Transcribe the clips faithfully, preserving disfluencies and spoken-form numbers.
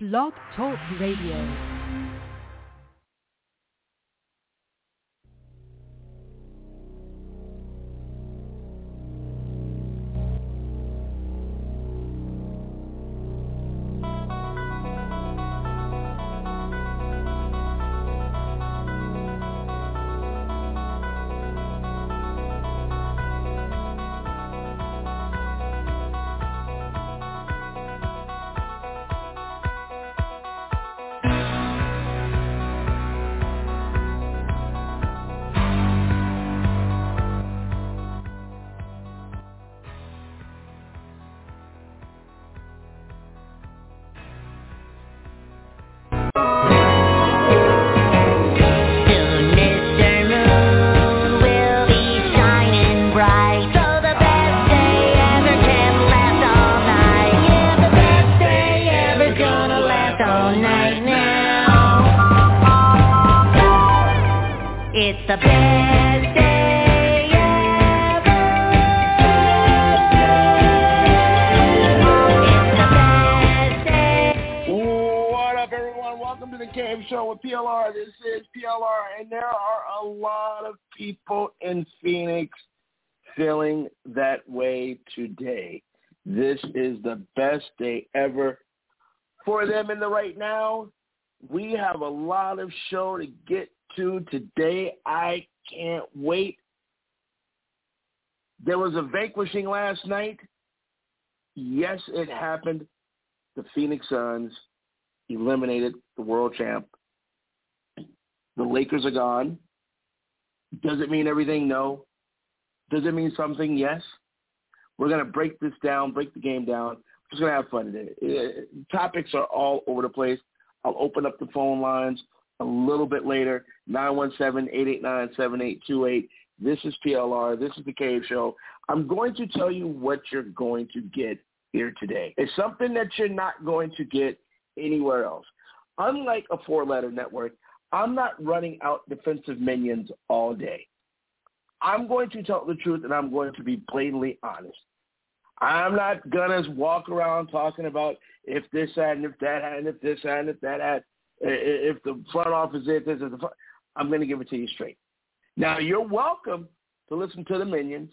Blog Talk Radio. Feeling that way today. This is the best day ever for them in the right now. We have a lot of show to get to today. I can't wait. There was a vanquishing last night. Yes, it happened. The Phoenix Suns eliminated the world champ. The Lakers are gone. Does it mean everything? No. Does it mean something? Yes. We're going to break this down, break the game down. We're just going to have fun today. Uh, topics are all over the place. I'll open up the phone lines a little bit later, nine one seven, eight eight nine, seven eight two eight. This is P L R. This is The Cave Show. I'm going to tell you what you're going to get here today. It's something that you're not going to get anywhere else. Unlike a four-letter network, I'm not running out defensive minions all day. I'm going to tell the truth, and I'm going to be blatantly honest. I'm not going to walk around talking about if this had and if that had and if this had and if that had, if the front office did this, if the front. I'm going to give it to you straight. Now, you're welcome to listen to the minions.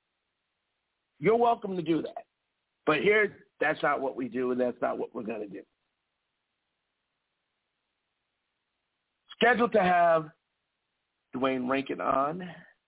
You're welcome to do that. But here, that's not what we do, and that's not what we're going to do. Scheduled to have Dwayne Rankin on.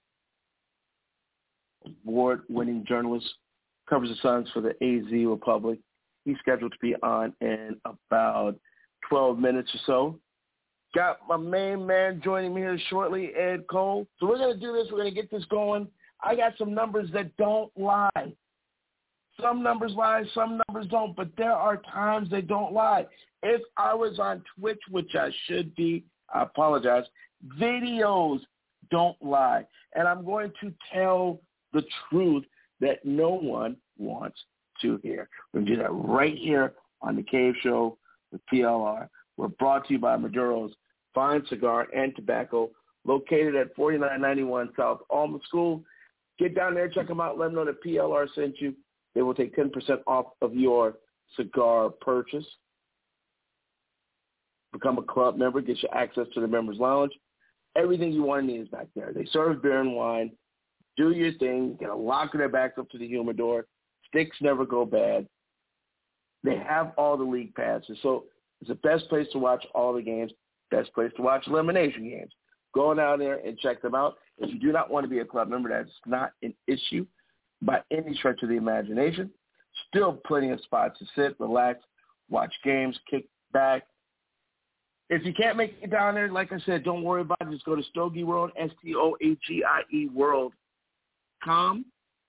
Award-winning journalist, covers the Suns for the A Z Republic. He's scheduled to be on in about twelve minutes or so. Got my main man joining me here shortly, Ed Cole. So we're going to do this. We're going to get this going. I got some numbers that don't lie. Some numbers lie, some numbers don't, but there are times they don't lie. If I was on Twitch, which I should be, I apologize, videos don't lie. And I'm going to tell the truth that no one wants to hear. We're going to do that right here on The Cave Show with P L R. We're brought to you by Maduro's Fine Cigar and Tobacco, located at forty-nine ninety-one South Alma School. Get down there, check them out, let them know that P L R sent you. They will take ten percent off of your cigar purchase. Become a club member, get you access to the members lounge. Everything you want and need is back there. They serve beer and wine. Do your thing. Get a locker that backs up to the humidor. Sticks never go bad. They have all the league passes. So it's the best place to watch all the games, best place to watch elimination games. Go down there and check them out. If you do not want to be a club member, that's not an issue by any stretch of the imagination. Still plenty of spots to sit, relax, watch games, kick back. If you can't make it down there, like I said, don't worry about it. Just go to Stogie World, S T O A G I E World. Com.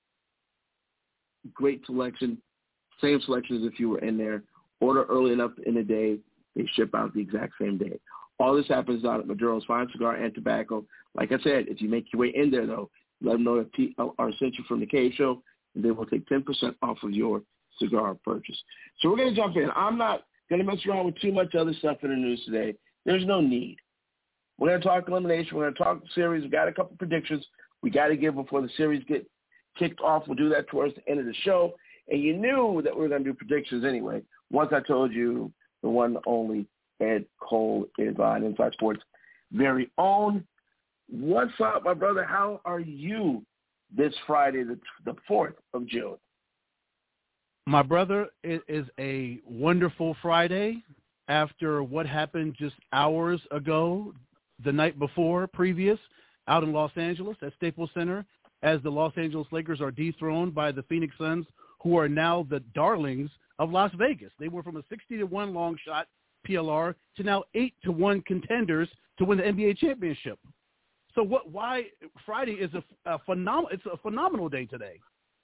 Great selection. Same selection as if you were in there. Order early enough in the day. They ship out the exact same day. All this happens out at Maduro's Fine Cigar and Tobacco. Like I said, if you make your way in there, though, let them know that P L R sent you from The Cave Show, and they will take ten percent off of your cigar purchase. So we're going to jump in. I'm not going to mess around with too much other stuff in the news today. There's no need. We're going to talk elimination. We're going to talk series. We got a couple predictions we got to give before the series get kicked off. We'll do that towards the end of the show. And you knew that we were going to do predictions anyway. Once I told you the one and only Ed Cole is on Inside Sports' very own. What's up, my brother? How are you this Friday, the, the fourth of June? My brother, it is a wonderful Friday after what happened just hours ago, the night before, previous, out in Los Angeles at Staples Center, as the Los Angeles Lakers are dethroned by the Phoenix Suns, who are now the darlings of Las Vegas. They were from a sixty to one long shot P L R to now eight to one contenders to win the N B A championship. So what? Why Friday is a, a phenomenal? It's a phenomenal day today.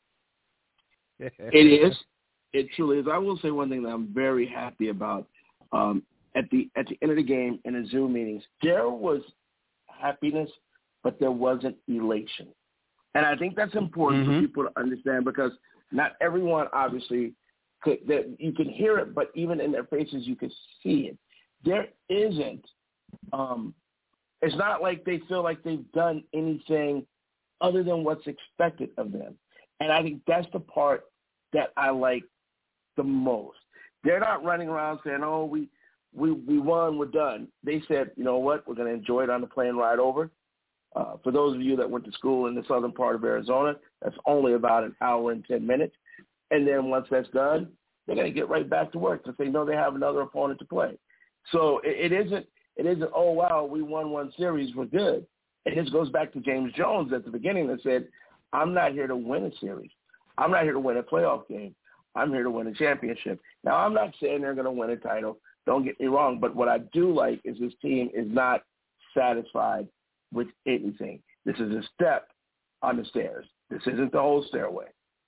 It is. It truly is. I will say one thing that I'm very happy about. Um, at the at the end of the game in the Zoom meetings, there was happiness, but there wasn't elation, and I think that's important mm-hmm. for people to understand, because not everyone obviously could. That you can hear it, but even in their faces, you can see it. There isn't. Um, it's not like they feel like they've done anything other than what's expected of them, and I think that's the part that I like the most. They're not running around saying, "Oh, we, we, we won, we're done." They said, "You know what? We're going to enjoy it on the plane ride over." Uh, for those of you that went to school in the southern part of Arizona, that's only about an hour and ten minutes. And then once that's done, they're going to get right back to work because they know they have another opponent to play. So it, it isn't, it isn't, "Oh wow, we won one series, we're good." And this goes back to James Jones at the beginning that said, "I'm not here to win a series. I'm not here to win a playoff game. I'm here to win a championship." Now, I'm not saying they're going to win a title. Don't get me wrong. But what I do like is this team is not satisfied with anything. This is a step on the stairs. This isn't the whole stairway.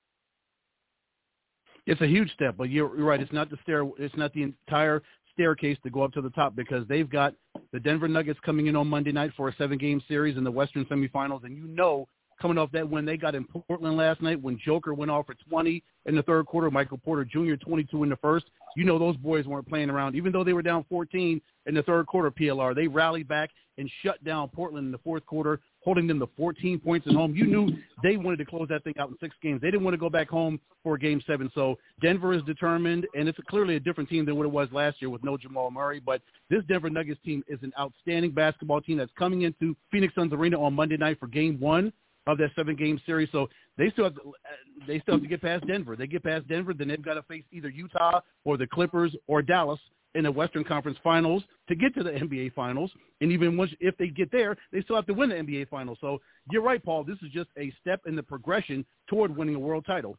It's a huge step, but you're, you're right. It's not the stair. It's not the entire staircase to go up to the top, because they've got the Denver Nuggets coming in on Monday night for a seven-game series in the Western semifinals, and you know, coming off that win they got in Portland last night when Joker went off for twenty in the third quarter, Michael Porter Junior twenty-two in the first. You know those boys weren't playing around. Even though they were down fourteen in the third quarter P L R, they rallied back and shut down Portland in the fourth quarter, holding them to fourteen points at home. You knew they wanted to close that thing out in six games. They didn't want to go back home for game seven. So Denver is determined, and it's clearly a different team than what it was last year with no Jamal Murray. But this Denver Nuggets team is an outstanding basketball team that's coming into Phoenix Suns Arena on Monday night for game one of that seven-game series. So they still have to, they still have to get past Denver. They get past Denver, then they've got to face either Utah or the Clippers or Dallas in the Western Conference Finals to get to the N B A Finals. And even once, if they get there, they still have to win the N B A Finals. So you're right, Paul. This is just a step in the progression toward winning a world title.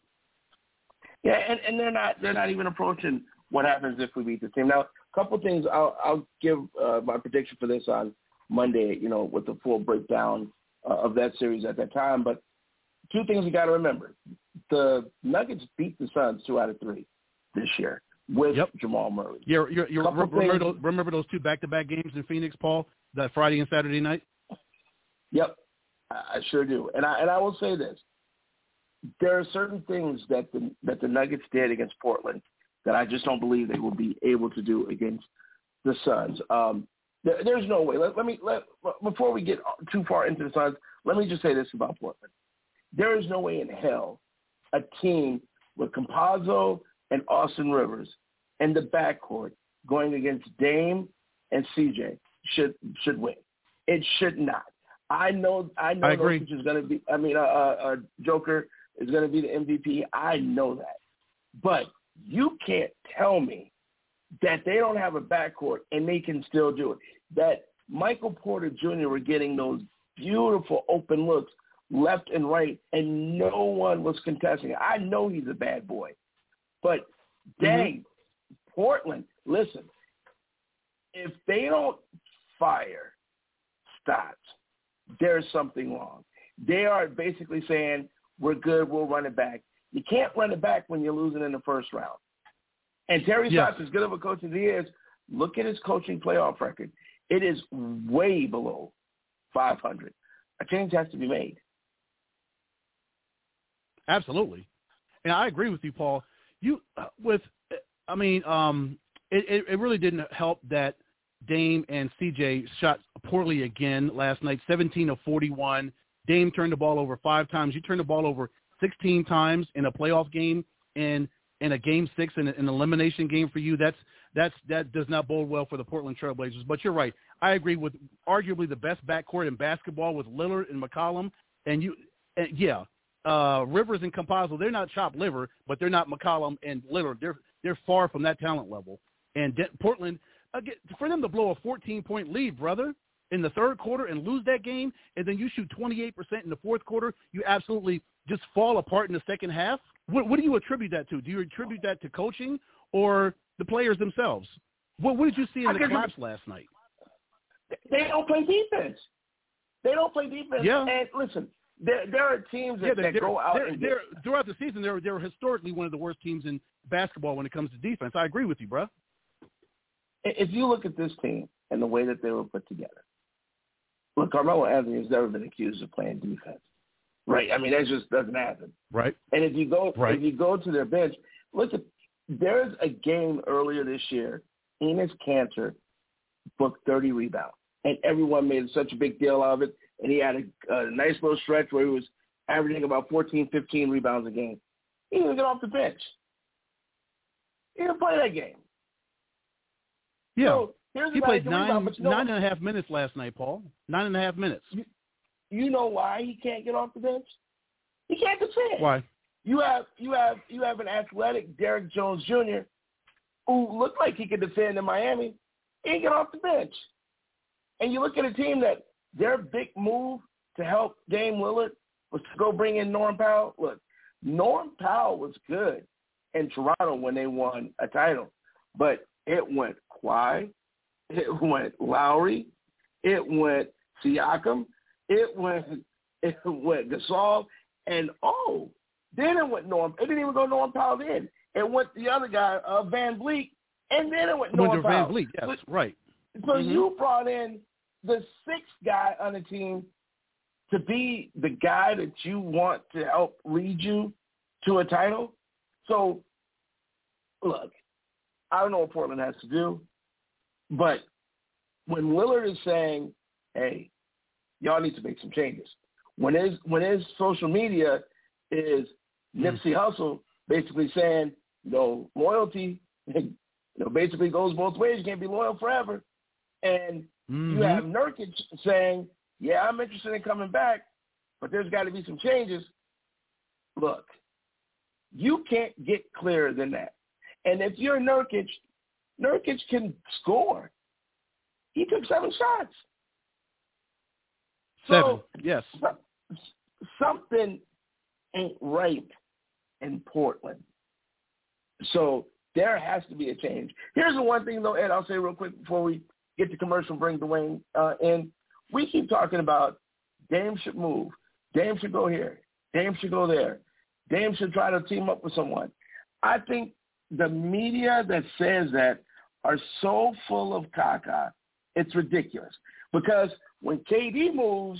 Yeah, and, and they're not they're not even approaching what happens if we beat the team. Now, a couple things. I'll, I'll give uh, my prediction for this on Monday, you know, with the full breakdown Uh, of that series at that time. But two things you got to remember. The Nuggets beat the Suns two out of three this year with yep. Jamal Murray. You're, you're, you're, remember, those, remember those two back-to-back games in Phoenix, Paul, that Friday and Saturday night? Yep, I sure do. And I, and I will say this. There are certain things that the, that the Nuggets did against Portland that I just don't believe they will be able to do against the Suns. Um, There's no way. Let, let me let before we get too far into the Suns, let me just say this about Portland. There is no way in hell a team with Campazzo and Austin Rivers in the backcourt going against Dame and C J should should win. It should not. I know. I know. I agree. Jokic is going to be. I mean, uh, uh, Joker is going to be the M V P. I know that, but you can't tell me that they don't have a backcourt and they can still do it. That Michael Porter Junior were getting those beautiful open looks left and right, and no one was contesting it. I know he's a bad boy. But, dang, mm-hmm. Portland, listen, if they don't fire Stotts, there's something wrong. They are basically saying, we're good, we'll run it back. You can't run it back when you're losing in the first round. And Terry yes. Stotts, as good of a coach as he is, look at his coaching playoff record. It is way below five hundred. A change has to be made. Absolutely. And I agree with you, Paul. You with, I mean, um, it, it really didn't help that Dame and C J shot poorly again last night, seventeen of forty-one. Dame turned the ball over five times. You turned the ball over sixteen times in a playoff game, and in a game six, in an elimination game for you. That's that's that does not bode well for the Portland Trailblazers. But you're right. I agree with arguably the best backcourt in basketball with Lillard and McCollum. And you, and yeah, uh, Rivers and Campazzo, they're not chopped liver, but they're not McCollum and Lillard. They're they're far from that talent level. And De- Portland, again, for them to blow a fourteen-point lead, brother, in the third quarter and lose that game, and then you shoot twenty-eight percent in the fourth quarter, you absolutely just fall apart in the second half. What, what do you attribute that to? Do you attribute that to coaching or the players themselves? What, what did you see in the collapse last night? They don't play defense. They don't play defense. Yeah. And listen, there, there are teams that, yeah, that go out they're, and they're, throughout the season, they're, they're historically one of the worst teams in basketball when it comes to defense. I agree with you, bro. If you look at this team and the way that they were put together, look, Carmelo Anthony has never been accused of playing defense, right? I mean, that just doesn't happen, right? And if you go, right. if you go to their bench, look at there's a game earlier this year. Enes Kanter booked thirty rebounds, and everyone made such a big deal of it. And he had a, a nice little stretch where he was averaging about fourteen, fifteen rebounds a game. He didn't get off the bench. He didn't play that game. Yeah. So, he played nine, rebound, you know, nine and a half minutes last night, Paul. Nine and a half minutes. You, you know why he can't get off the bench? He can't defend. Why? You have you have you have an athletic Derrick Jones Junior who looked like he could defend in Miami. He didn't get off the bench. And you look at a team that their big move to help Dame Lillard was to go bring in Norm Powell. Look, Norm Powell was good in Toronto when they won a title, but it went Kawhi, it went Lowry, it went Siakam, it went it went Gasol, and oh, then it went Norm. It didn't even go Norm Powell then. It went the other guy, uh, Van Vliet, and then it went Norm Powell. Van Vliet, yes, so, right. So mm-hmm. you brought in the sixth guy on the team to be the guy that you want to help lead you to a title. So, look, I don't know what Portland has to do, but when Lillard is saying, hey, y'all need to make some changes, when his, when his social media is Nipsey mm. Hussle basically saying, you know, loyalty, you know, basically goes both ways. You can't be loyal forever. And mm-hmm. you have Nurkic saying, yeah, I'm interested in coming back, but there's got to be some changes. Look, you can't get clearer than that. And if you're Nurkic, Nurkic can score. He took seven shots. Seven, so, yes. Something ain't right in Portland. So there has to be a change. Here's the one thing, though, Ed, I'll say real quick before we get to commercial and bring Dwayne uh, in. We keep talking about Dame should move. Dame should go here. Dame should go there. Dame should try to team up with someone. I think the media that says that are so full of caca, it's ridiculous. Because when K D moves,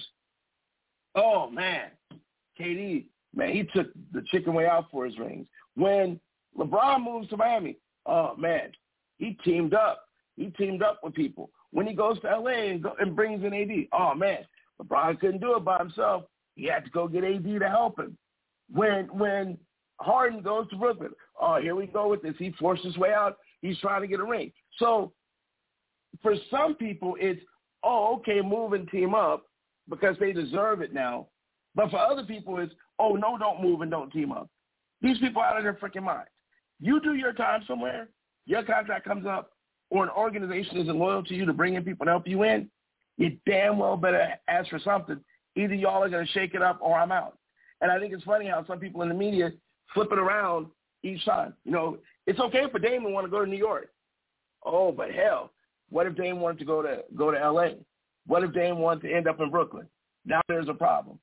oh, man, K D, man, he took the chicken way out for his rings. When LeBron moves to Miami, oh, man, he teamed up. He teamed up with people. When he goes to L A and, go, and brings in A D, oh, man, LeBron couldn't do it by himself. He had to go get A D to help him. When when Harden goes to Brooklyn, oh, here we go with this. He forced his way out. He's trying to get a ring. So for some people, it's, oh, okay, move and team up because they deserve it now. But for other people, it's, oh, no, don't move and don't team up. These people are out of their freaking minds. You do your time somewhere, your contract comes up, or an organization isn't loyal to you to bring in people to help you in, you damn well better ask for something. Either y'all are going to shake it up or I'm out. And I think it's funny how some people in the media flip it around each time. You know, it's okay for Dame to want to go to New York. Oh, but hell, what if Dame wanted to go to go to L A? What if Dame wanted to end up in Brooklyn? Now there's a problem.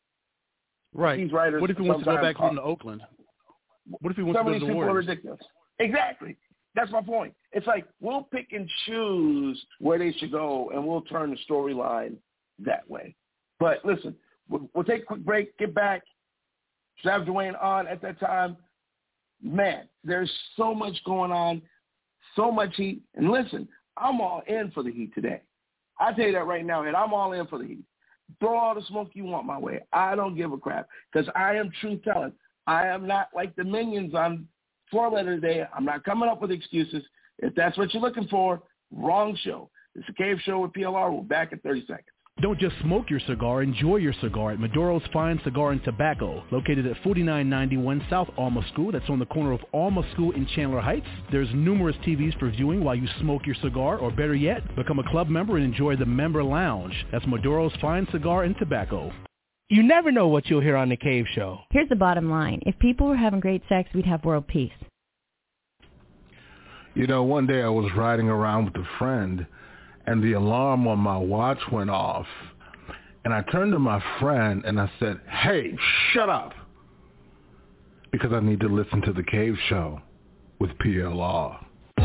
Right. These writers what if he wants to go back home to Oakland? What if he wants Some to of go these to the people Warriors? are ridiculous. Exactly. That's my point. It's like we'll pick and choose where they should go, and we'll turn the storyline that way. But listen, we'll, we'll take a quick break, get back, have Dwayne on at that time. Man, there's so much going on, so much heat. And listen, I'm all in for the heat today. I tell you that right now, and I'm all in for the heat. Throw all the smoke you want my way. I don't give a crap because I am truth-telling. I am not like the minions on Four Letter Day. I'm not coming up with excuses. If that's what you're looking for, wrong show. It's the Cave Show with P L R. We're back in thirty seconds. Don't just smoke your cigar, enjoy your cigar at Maduro's Fine Cigar and Tobacco, located at forty-nine ninety-one South Alma School. That's on the corner of Alma School in Chandler Heights. There's numerous T Vs for viewing while you smoke your cigar, or better yet, become a club member and enjoy the member lounge. That's Maduro's Fine Cigar and Tobacco. You never know what you'll hear on The Cave Show. Here's the bottom line. If people were having great sex, we'd have world peace. You know, one day I was riding around with a friend, and the alarm on my watch went off. And I turned to my friend and I said, hey, shut up, because I need to listen to The Cave Show with P L R.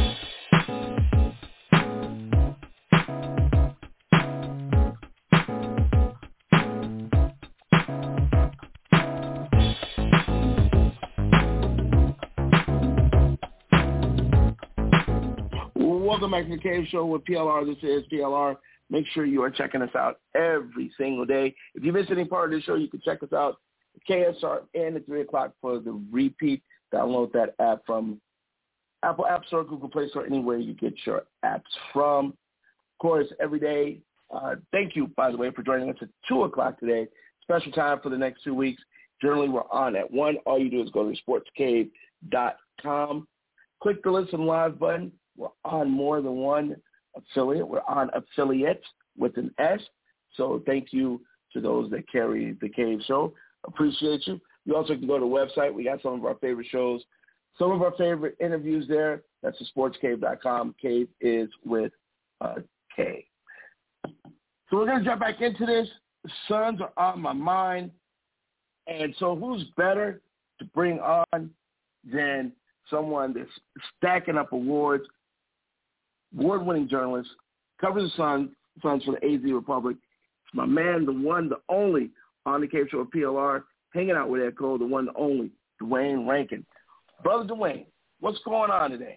Welcome back to The Cave Show with P L R. This is P L R. Make sure you are checking us out every single day. If you missed any part of the show, you can check us out at K S R and at three o'clock for the repeat. Download that app from Apple App Store, Google Play Store, anywhere you get your apps from. Of course, every day. Uh, thank you, by the way, for joining us at two o'clock today. Special time for the next two weeks. Generally, we're on at one. All you do is go to sports cave dot com. Click the Listen Live button. We're on more than one affiliate. We're on affiliate with an S. So thank you to those that carry The Cave Show. Appreciate you. You also can go to the website. We got some of our favorite shows, some of our favorite interviews there. That's the sports cave dot com. Cave is with a K. So we're going to jump back into this. The Suns are on my mind. And so who's better to bring on than someone that's stacking up awards, award-winning journalist, covers the Suns, Suns for the A Z Republic. It's my man, the one, the only, on The Cave Show with P L R, hanging out with Echo, the one, the only, Dwayne Rankin. Brother Dwayne, what's going on today?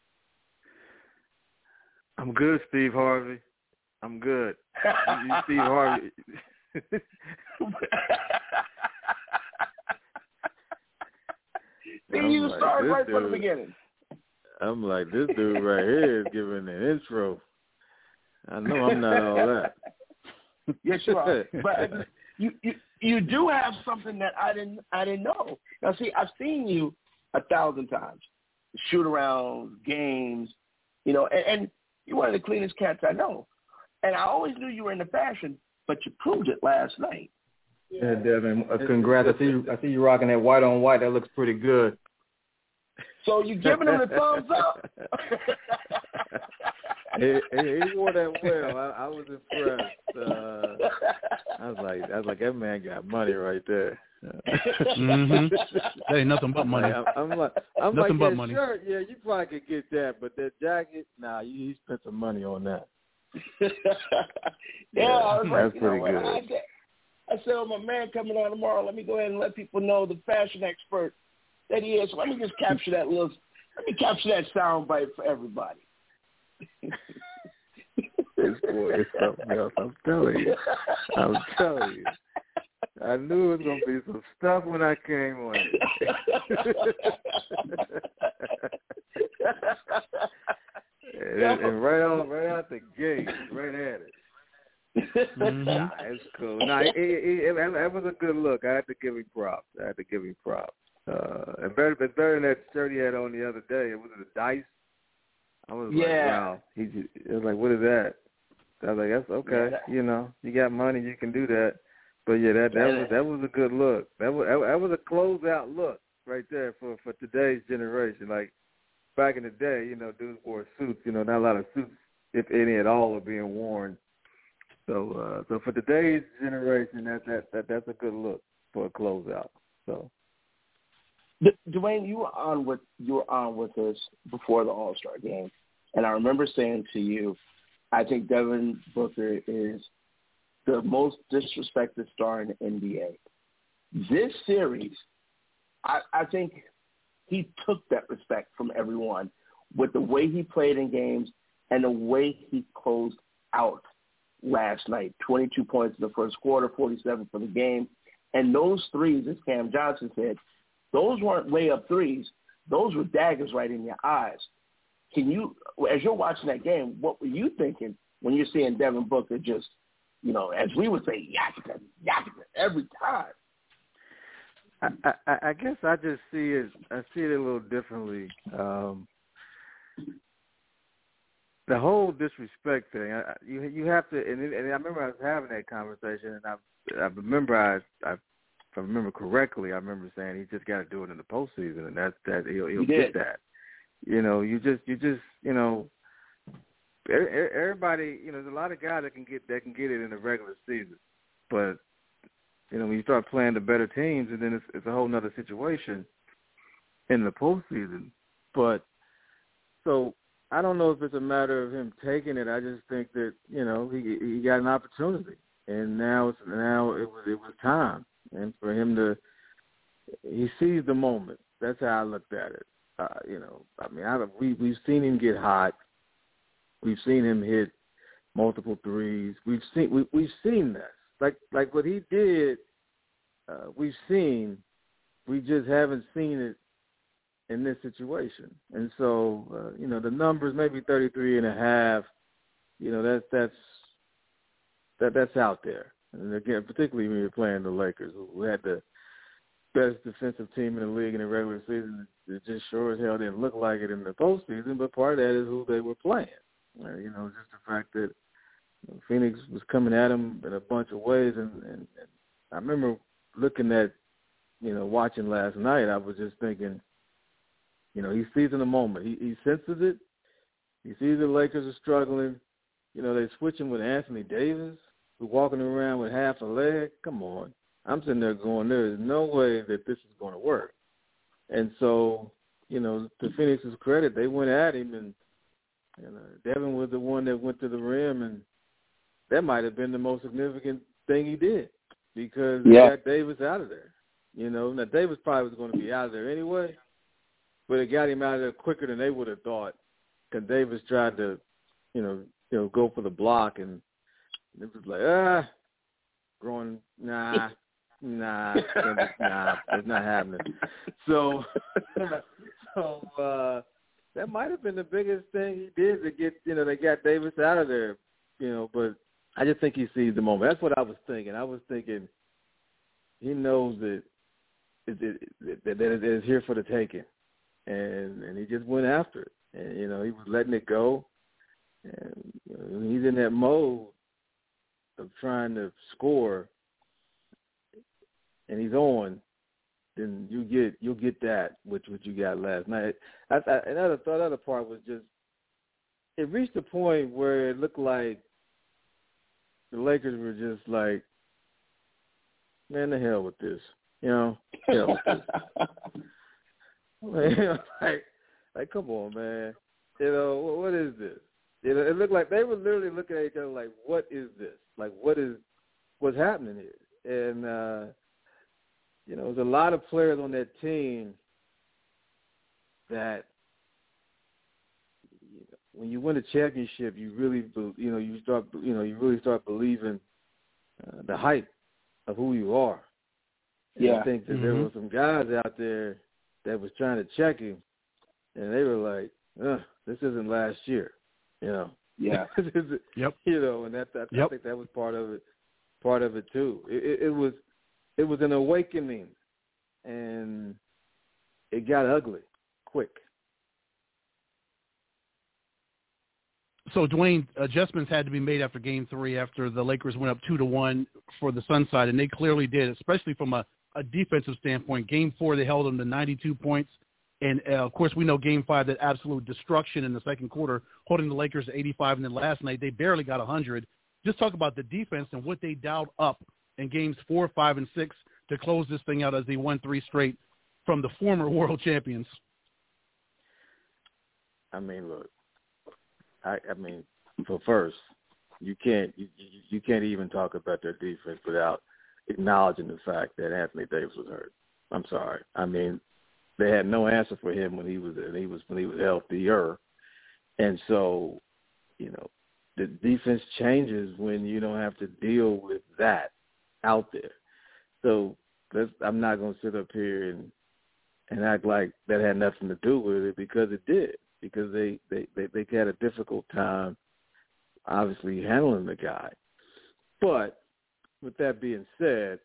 I'm good, Steve Harvey. I'm good. You, Steve Harvey. See, you like, started right dude, from the beginning. I'm like, this dude right here is giving an intro. I know I'm not all that. Yes, you are. But you, you you do have something that I didn't I didn't know. Now, see, I've seen you a thousand times, shoot around games, you know, and, and you're one of the cleanest cats I know. And I always knew you were into fashion, but you proved it last night. Yeah, Devin, uh, congrats. I see you. I see you rocking that white on white. That looks pretty good. So you giving him the thumbs up? he, he, he wore that well. I, I was impressed. Uh, I was like, I was like, that man got money right there. mm-hmm. Hey, nothing but money. I'm, I'm like, I'm nothing like but that money. Shirt, yeah, you probably could get that, but that jacket, nah, you, you spent some money on that. yeah, yeah, I was like, that's you pretty know, good. I said, I said, well, my man coming on tomorrow, let me go ahead and let people know the fashion expert that he is. So let me just capture that little, let me capture that sound bite for everybody. This boy is something else. I'm telling you. I'm telling you. I knew it was going to be some stuff when I came on it. and, and right on, right out the gate, right at it. Mm-hmm. Nah, it's cool. Nah, it, it, it, it, it was a good look. I had to give him props. I had to give him props. Uh, and better, but better than that shirt he had on the other day. It was a Dice. I was yeah. like, wow. He just, it was like, what is that? I was like, that's okay. Yeah, that, you know, you got money, you can do that. But yeah, that that yeah. was that was a good look. That was that was a closeout look right there for, for today's generation. Like back in the day, you know, dudes wore suits. You know, not a lot of suits, if any at all, are being worn. So, uh, so for today's generation, that that that that's a good look for a closeout. So, D- Dwayne, you were on with you were on with us before the All-Star game, and I remember saying to you, I think Devin Booker is the most disrespected star in the N B A. This series, I, I think he took that respect from everyone with the way he played in games and the way he closed out last night. twenty-two points in the first quarter, forty-seven for the game. And those threes, as Cam Johnson said, those weren't layup threes. Those were daggers right in your eyes. can you, as you're watching that game, what were you thinking when you're seeing Devin Booker just, you know, as we would say, yakka, yakka every time? I, I, I guess I just see it. I see it a little differently. Um, the whole disrespect thing. I, you you have to. And, and I remember I was having that conversation, and I I remember I, I if I remember correctly, I remember saying he just got to do it in the postseason, and that that he'll, he'll he get that. You know, you just you just you know. Everybody, you know, there's a lot of guys that can get that can get it in the regular season, but you know, when you start playing the better teams, and then it's, it's a whole nother situation in the postseason. But so I don't know if it's a matter of him taking it. I just think that you know he he got an opportunity, and now it's now it was it was time, and for him to he seized the moment. That's how I looked at it. Uh, you know, I mean, I, we we've seen him get hot. We've seen him hit multiple threes. We've seen we, we've seen this. Like like what he did, uh, we've seen. We just haven't seen it in this situation. And so, uh, you know, the numbers maybe thirty-three and a half. You know, that's that's that that's out there. And again, particularly when you're playing the Lakers, who had the best defensive team in the league in the regular season, it just sure as hell didn't look like it in the postseason. But part of that is who they were playing. Uh, you know, just the fact that you know, Phoenix was coming at him in a bunch of ways. And, and, and I remember looking at, you know, watching last night, I was just thinking, you know, he's seizing the moment. He, he senses it. He sees the Lakers are struggling. You know, they're switching with Anthony Davis, who's walking around with half a leg. Come on. I'm sitting there going, there is no way that this is going to work. And so, you know, to Phoenix's credit, they went at him, and And uh, Devin was the one that went to the rim, and that might have been the most significant thing he did because yeah. he got Davis out of there. You know, now Davis probably was going to be out of there anyway, but it got him out of there quicker than they would have thought. Because Davis tried to, you know, you know, go for the block, and it was like, ah, growing, nah, nah, nah, it's not happening. So, so. uh That might have been the biggest thing he did to get, you know, they got Davis out of there, you know, but I just think he sees the moment. That's what I was thinking. I was thinking he knows that it, it, that it is here for the taking, and, and he just went after it. And, you know, he was letting it go, and you know, when he's in that mode of trying to score and he's on, then you get you'll get that, which what you got last night. I, I, another the other part was just it reached a point where it looked like the Lakers were just like, man, the hell with this, you know, hell with this. like, like, come on, man, you know, what, what is this? You know, it looked like they were literally looking at each other like, what is this? Like, what is what's happening here? And uh, you know, there's a lot of players on that team that, you know, when you win a championship, you really, you know, you start, you know, you really start believing uh, the hype of who you are. And yeah. I think that mm-hmm. there were some guys out there that was trying to check him, and they were like, Ugh, "This isn't last year," you know. Yeah. Yep. You know, and that, that yep. I think that was part of it. Part of it too. It, it, it was. It was an awakening, and it got ugly quick. So, Dwayne, adjustments had to be made after Game Three, after the Lakers went up two to one for the Sun side, and they clearly did, especially from a, a defensive standpoint. Game Four, they held them to ninety-two points, and uh, of course, we know Game Five, that absolute destruction in the second quarter, holding the Lakers to eighty-five, and then last night they barely got one hundred. Just talk about the defense and what they dialed up in games four, five, and six to close this thing out as they won three straight from the former world champions. I mean, look, I, I mean, for first, you can't you, you, you can't even talk about their defense without acknowledging the fact that Anthony Davis was hurt. I'm sorry. I mean, they had no answer for him when he was when he was when he was healthier, and so, you know, the defense changes when you don't have to deal with that out there. So let's, I'm not going to sit up here and, and act like that had nothing to do with it, because it did. because they, they, they, they had a difficult time, obviously, handling the guy. But with that being said,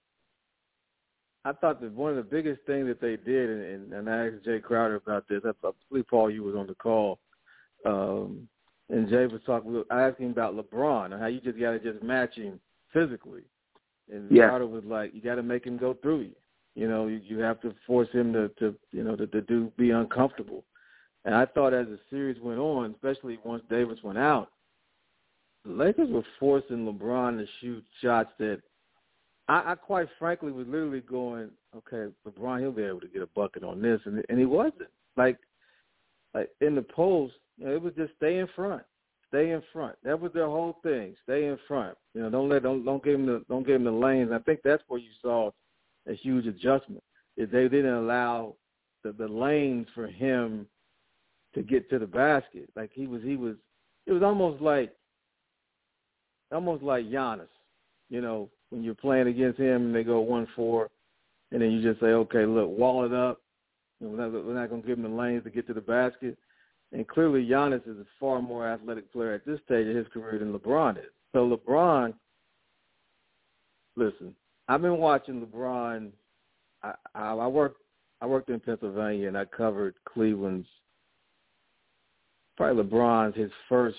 I thought that one of the biggest things that they did, and, and I asked Jay Crowder about this. I, I believe, Paul, you was on the call, um, and Jay was talking. I asked him about LeBron and how you just got to just match him physically. And yeah. Crowder was like, you got to make him go through you. You know, you, you have to force him to, to you know, to, to do be uncomfortable. And I thought as the series went on, especially once Davis went out, the Lakers were forcing LeBron to shoot shots that I, I quite frankly was literally going, okay, LeBron, he'll be able to get a bucket on this, and and he wasn't. Like, like in the post, you know, it was just stay in front, stay in front. That was their whole thing, stay in front. You know, don't let don't don't give him the don't give him the lanes. I think that's where you saw a huge adjustment. Is they didn't allow the, the lanes for him to get to the basket. Like he was he was it was almost like almost like Giannis, you know, when you're playing against him and they go one four, and then you just say, okay, look, wall it up. We're not, we're not going to give him the lanes to get to the basket. And clearly Giannis is a far more athletic player at this stage of his career than LeBron is. So LeBron, listen, I've been watching LeBron. I, I, I worked I worked in Pennsylvania, and I covered Cleveland's, probably LeBron's, his first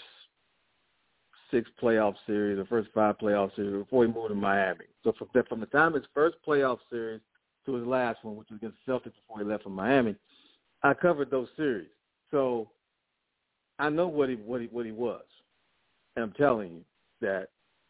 six playoff series, the first five playoff series before he moved to Miami. So from the, from the time his first playoff series to his last one, which was against the Celtics before he left for Miami, I covered those series. So I know what he what he what he was. And I'm telling you that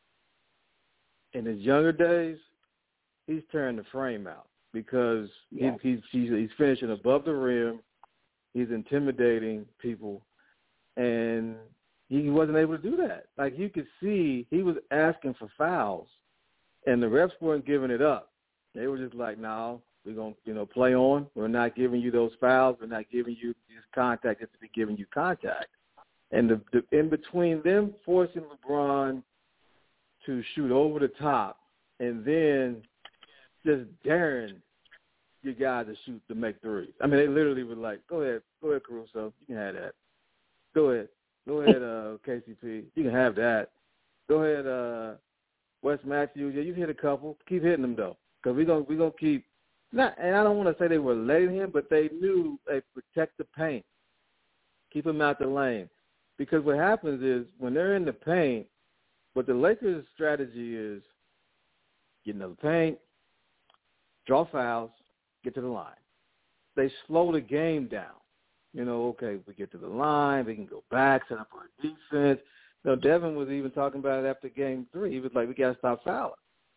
in his younger days, he's turned the frame out because yeah. he, he's, he's he's finishing above the rim. He's intimidating people, and he wasn't able to do that. Like you could see, he was asking for fouls, and the refs weren't giving it up. They were just like, "No, we're gonna, you know, play on. We're not giving you those fouls. We're not giving you this contact just to be giving you contact." And the, the in between them forcing LeBron to shoot over the top, and then just daring your guys to shoot to make threes. I mean, they literally were like, "Go ahead, go ahead, Caruso. You can have that. Go ahead." Go ahead, uh, K C P. You can have that. Go ahead, uh, Wes Matthews. Yeah, you hit a couple. Keep hitting them though, because we're gonna we gonna keep. Not, and I don't want to say they were letting him, but they knew they protect the paint, keep him out the lane, because what happens is when they're in the paint, what the Lakers' strategy is: get into the paint, draw fouls, get to the line. They slow the game down. You know, okay, we get to the line, we can go back, set up our defense. You know, Devin was even talking about it after game three. He was like, we got to stop fouling.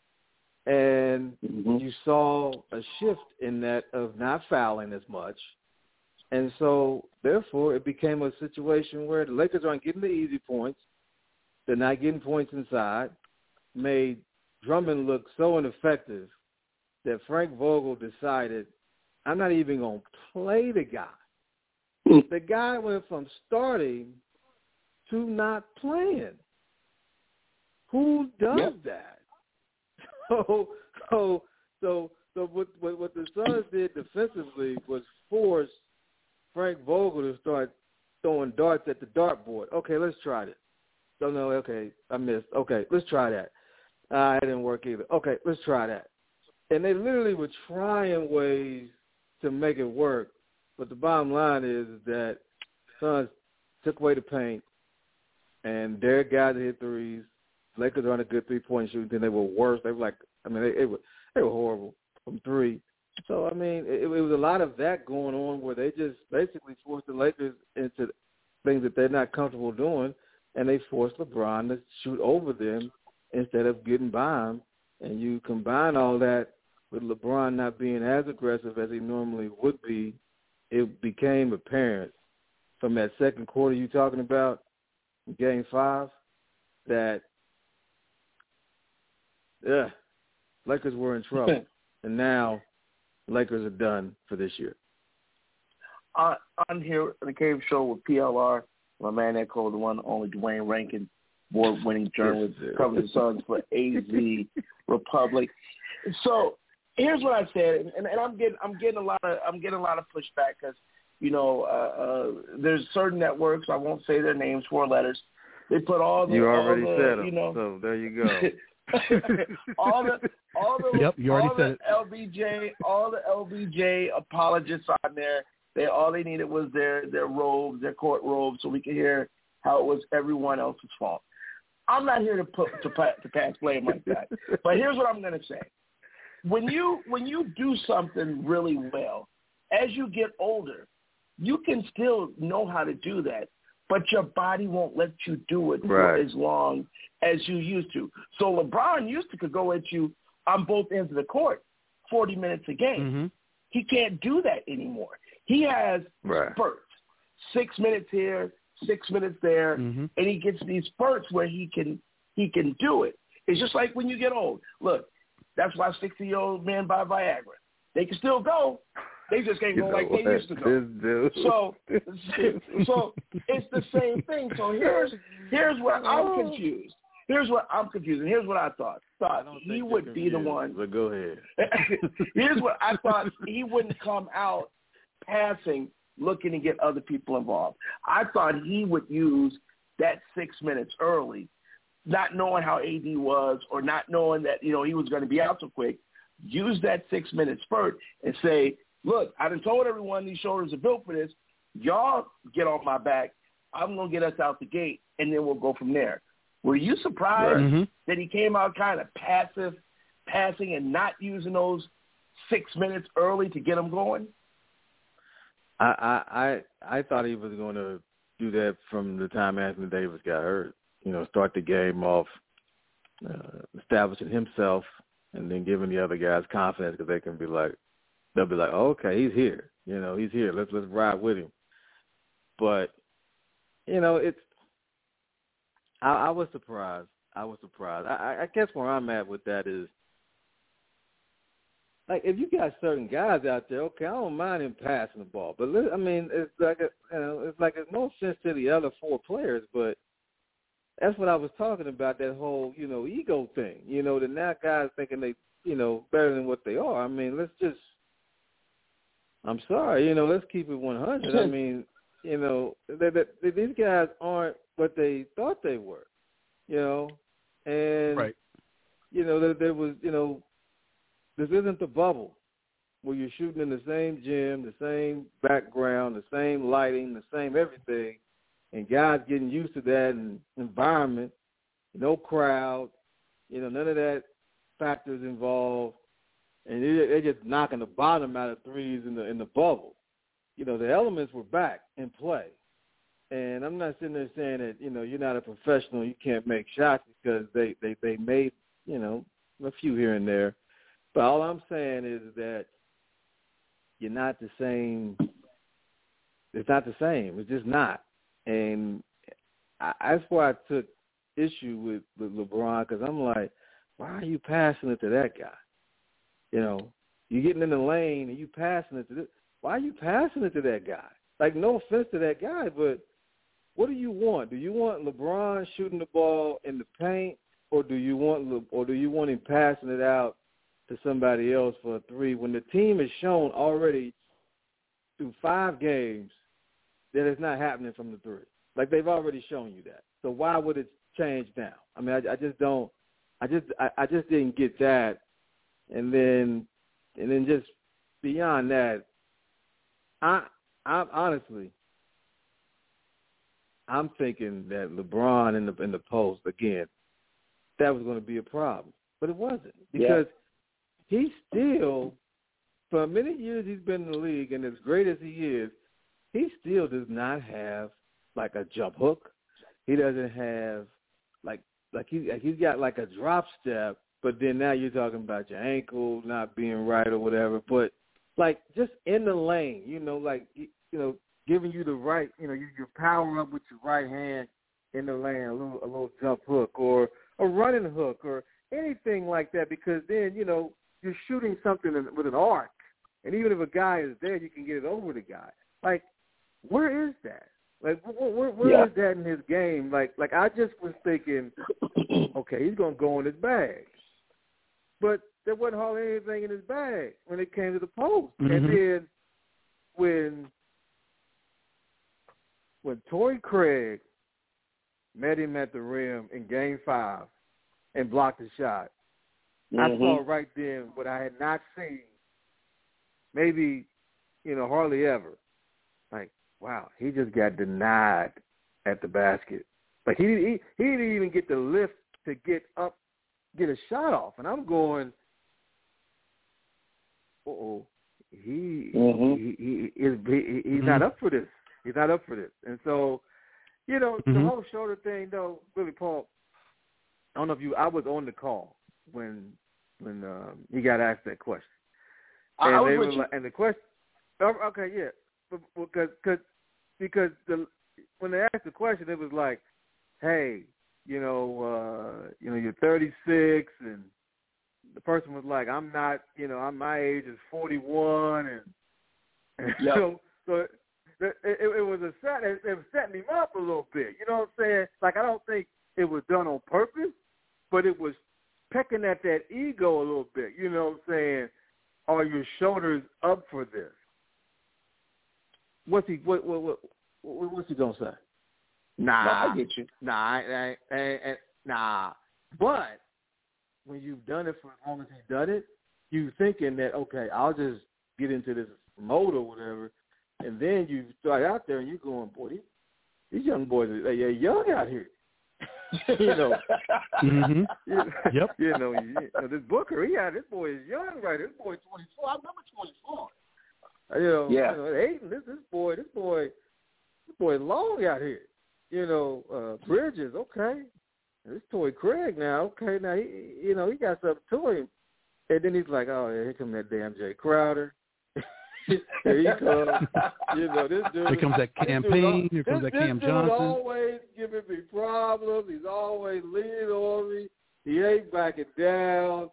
And mm-hmm. you saw a shift in that of not fouling as much. And so, therefore, it became a situation where the Lakers aren't getting the easy points. They're not getting points inside. Made Drummond look so ineffective that Frank Vogel decided, I'm not even going to play the guy. The guy went from starting to not playing. Who does yep. that? So, so, so, so what, what, what the Suns did defensively was force Frank Vogel to start throwing darts at the dartboard. Okay, let's try this. So, no, okay, I missed. Okay, let's try that. Uh, it didn't work either. Okay, let's try that. And they literally were trying ways to make it work. But the bottom line is that Suns took away the paint, and their guys hit threes. Lakers are on a good three-point shooting. Then they were worse. They were like, I mean, they, they were they were horrible from three. So I mean, it, it was a lot of that going on where they just basically forced the Lakers into things that they're not comfortable doing, and they forced LeBron to shoot over them instead of getting by them. And you combine all that with LeBron not being as aggressive as he normally would be, it became apparent from that second quarter you're talking about, game five, that, yeah, Lakers were in trouble. And now Lakers are done for this year. Uh, on here on the Cave Show with P L R, my man that called the one only Dwayne Rankin, award-winning journalist, covering the Suns for A Z Republic. So here's what I said, and, and I'm getting I'm getting a lot of I'm getting a lot of pushback because You know, uh, uh, there's certain networks, I won't say their names, four letters. They put all the you already all the, said them, you know, so there you go. all the all the yep, you already all said the it. L B J all the L B J apologists on there. They all they needed was their their robes, their court robes, so we could hear how it was everyone else's fault. I'm not here to put to, to pass blame like that. But here's what I'm going to say: when you when you do something really well, as you get older, you can still know how to do that, but your body won't let you do it for right. as long as you used to. So LeBron used to could go at you on both ends of the court, forty minutes a game. Mm-hmm. He can't do that anymore. He has right. spurts, six minutes here, six minutes there, mm-hmm. and he gets these spurts where he can he can do it. It's just like when you get old. Look, that's why sixty-year-old men buy Viagra. They can still go. They just can't you go know like what? they used to go. So, so it's the same thing. So here's here's what I'm confused. Here's what I'm confused. And here's what I thought. Thought I he would be the one. But go ahead. Here's what I thought. He wouldn't come out passing, looking to get other people involved. I thought he would use that six minutes early, not knowing how A D was or not knowing that, you know, he was going to be out so quick. Use that six-minute spurt and say, look, I done told everyone these shoulders are built for this. Y'all get on my back. I'm going to get us out the gate, and then we'll go from there. Were you surprised mm-hmm. that he came out kind of passive, passing and not using those six minutes early to get them going? I I I, I thought he was going to do that from the time Anthony Davis got hurt. You know, start the game off, uh, establishing himself, and then giving the other guys confidence because they can be like, they'll be like, oh, okay, he's here. You know, he's here. Let's let's ride with him. But you know, it's. I, I was surprised. I was surprised. I, I guess where I'm at with that is, like, if you got certain guys out there, okay, I don't mind him passing the ball, but I mean, it's like a, you know, it's like it's no sense to the other four players, but that's what I was talking about. That whole, you know, ego thing. You know, that now guys thinking they, you know, better than what they are. I mean, let's just. I'm sorry, you know, let's keep it one hundred. I mean, you know, they, they, these guys aren't what they thought they were, you know, and, right. you know, there, there was, you know, this isn't the bubble where you're shooting in the same gym, the same background, the same lighting, the same everything, and guys getting used to that and environment, no crowd, you know, none of that factors involved, and they're just knocking the bottom out of threes in the in the bubble. You know, the elements were back in play. And I'm not sitting there saying that, you know, you're not a professional, you can't make shots because they, they, they made, you know, a few here and there. But all I'm saying is that you're not the same. It's not the same. It's just not. And I, that's why I took issue with, with LeBron, because I'm like, why are you passing it to that guy? You know, you're getting in the lane and you passing it to this. Why are you passing it to that guy? Like, no offense to that guy, but what do you want? Do you want LeBron shooting the ball in the paint, or do you want Le, or do you want him passing it out to somebody else for a three when the team has shown already through five games that it's not happening from the three? Like, they've already shown you that. So why would it change now? I mean, I, I just don't. I just I, I just didn't get that. And then and then just beyond that, I I honestly. I'm thinking that LeBron in the in the post, again, that was going to be a problem. But it wasn't, because yeah. he still, for many years he's been in the league, and as great as he is, he still does not have, like, a jump hook. He doesn't have, like, like he, he's got, like, a drop step, but then now you're talking about your ankle not being right or whatever. But, like, just in the lane, you know, like, you know, giving you the right, you know, you, you power up with your right hand in the lane, a little, a little jump hook or a running hook or anything like that, because then, you know, you're shooting something with an arc, and even if a guy is there, you can get it over the guy. Like, where is that? Like, where, where, where yeah. is that in his game? Like, like I just was thinking, okay, he's going to go in his bag. But there wasn't hardly anything in his bag when it came to the post. Mm-hmm. And then when when Torrey Craig met him at the rim in Game Five and blocked the shot, mm-hmm. I saw right then what I had not seen, maybe, you know, hardly ever. Like, wow, he just got denied at the basket. Like he he he didn't even get the lift to get up, get a shot off, and I'm going, uh oh, he, mm-hmm. he he he is he, he's mm-hmm. not up for this. He's not up for this, and so, you know, mm-hmm. the whole shoulder thing, though, Billy Paul. I don't know if you. I was on the call when when um, he got asked that question, and I was they with were you. like, and the question. Okay, yeah, because because because the when they asked the question, it was like, hey, you know, uh, you know, you're thirty-six, and the person was like, I'm not, you know, I'm my age is forty-one, and, and yep. so so it, it, it was a set. It, it was setting him up a little bit. You know what I'm saying? Like, I don't think it was done on purpose, but it was pecking at that ego a little bit. You know what I'm saying? Are your shoulders up for this? What's he? What? What? What? What's he gonna say? Nah, no, I get you. Nah, I, I, I, I, nah. But when you've done it for as long as he's done it, you thinking that, okay, I'll just get into this mode or whatever, and then you start out there and you're going, boy, these, these young boys are they're young out here. you know. Mm-hmm. You know, yep. You know, you know, this Booker, he had this boy is young, right? This boy is twenty-four. I remember twenty-four. You know, yeah. You know, Aiden, this this boy, this boy, this boy is long out here. You know, uh, Bridges, okay. This Torrey Craig now, okay. Now he, you know, he got something to him, and then he's like, oh, yeah, here comes that damn Jay Crowder. Here he comes. You know, this dude. Here comes that campaign. Here comes this, that Cam this Johnson. He's always giving me problems. He's always leaning on me. He ain't backing down.